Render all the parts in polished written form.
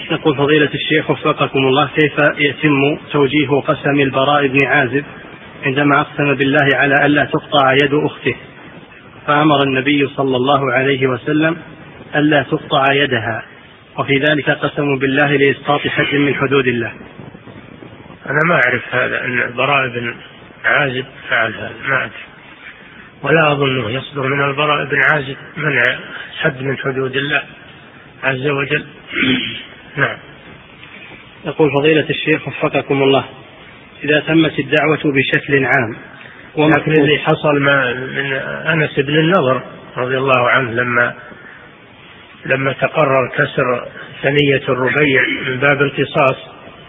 يقول فضيلة الشيخ وفقكم الله، كيف يتم توجيه قسم البراء بن عازب عندما أقسم بالله على ألا تقطع يد أخته، فأمر النبي صلى الله عليه وسلم ألا تقطع يدها، وفي ذلك قسم بالله لإسقاط حد من حدود الله؟ أنا ما أعرف هذا، أن البراء بن عازب فعل هذا، ما أدري، ولا أظنه يصدر من البراء بن عازب منع حد من حدود الله عز وجل. نعم. يقول فضيلة الشيخ وفقكم الله، إذا تمت الدعوة بشكل عام لكن اللي حصل من أنس بن النضر رضي الله عنه لما تقرر كسر ثنية الربيع من باب القصاص،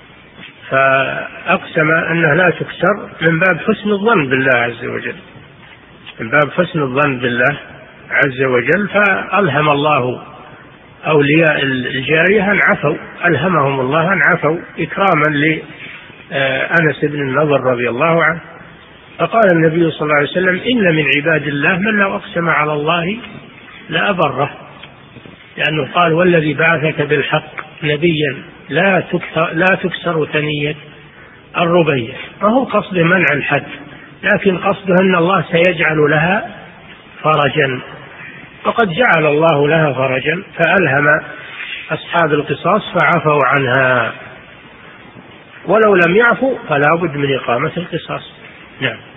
فأقسم أنها لا تكسر من باب حسن الظن بالله عز وجل، من باب حسن الظن بالله عز وجل، فألهم الله أولياء الجارية أن عفوا، ألهمهم الله أن عفوا إكراما لأنس بن النضر رضي الله عنه. فقال النبي صلى الله عليه وسلم: إن من عباد الله من لو أقسم على الله لأبره، لأنه قال: والذي بعثك بالحق نبيا لا تكسر ثنية الربيع. فهو قصده منع الحد، لكن قصده أن الله سيجعل لها فرجا، وقد جعل الله لها فرجا، فألهم أصحاب القصاص فعفوا عنها، ولو لم يعفوا فلا بد من إقامة القصاص. نعم.